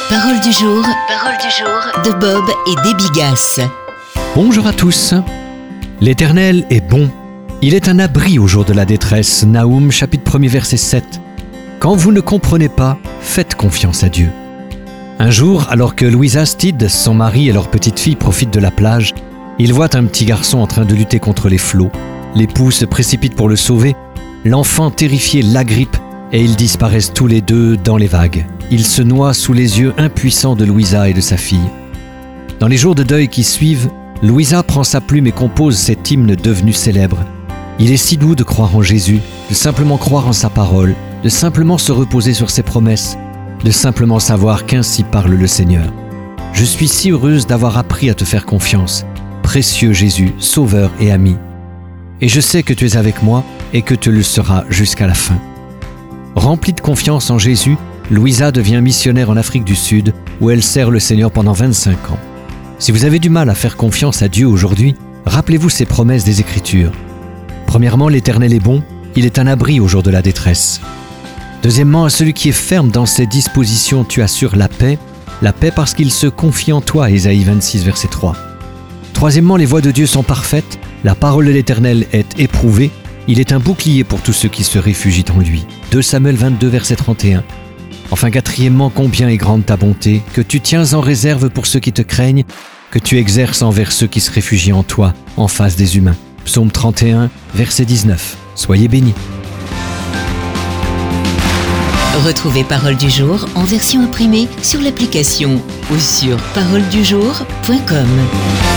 Parole du jour de Bob et Déby Gass. Bonjour à tous. L'Éternel est bon. Il est un abri au jour de la détresse. Naoum, chapitre 1er, verset 7. Quand vous ne comprenez pas, faites confiance à Dieu. Un jour, alors que Louisa Steed, son mari et leur petite fille profitent de la plage, ils voient un petit garçon en train de lutter contre les flots. L'époux se précipite pour le sauver. L'enfant terrifié l'agrippe et ils disparaissent tous les deux dans les vagues. Il se noie sous les yeux impuissants de Louisa et de sa fille. Dans les jours de deuil qui suivent, Louisa prend sa plume et compose cet hymne devenu célèbre. Il est si doux de croire en Jésus, de simplement croire en sa parole, de simplement se reposer sur ses promesses, de simplement savoir qu'ainsi parle le Seigneur. Je suis si heureuse d'avoir appris à te faire confiance, précieux Jésus, sauveur et ami. Et je sais que tu es avec moi et que tu le seras jusqu'à la fin. Remplie de confiance en Jésus, Louisa devient missionnaire en Afrique du Sud, où elle sert le Seigneur pendant 25 ans. Si vous avez du mal à faire confiance à Dieu aujourd'hui, rappelez-vous ces promesses des Écritures. Premièrement, l'Éternel est bon, il est un abri au jour de la détresse. Deuxièmement, à celui qui est ferme dans ses dispositions, tu assures la paix parce qu'il se confie en toi, Ésaïe 26, verset 3. Troisièmement, les voies de Dieu sont parfaites, la parole de l'Éternel est éprouvée, il est un bouclier pour tous ceux qui se réfugient en lui. 2 Samuel 22, verset 31. Enfin, quatrièmement, combien est grande ta bonté, que tu tiens en réserve pour ceux qui te craignent, que tu exerces envers ceux qui se réfugient en toi, en face des humains. Psaume 31, verset 19. Soyez bénis. Retrouvez Parole du jour en version imprimée sur l'application ou sur paroledujour.com.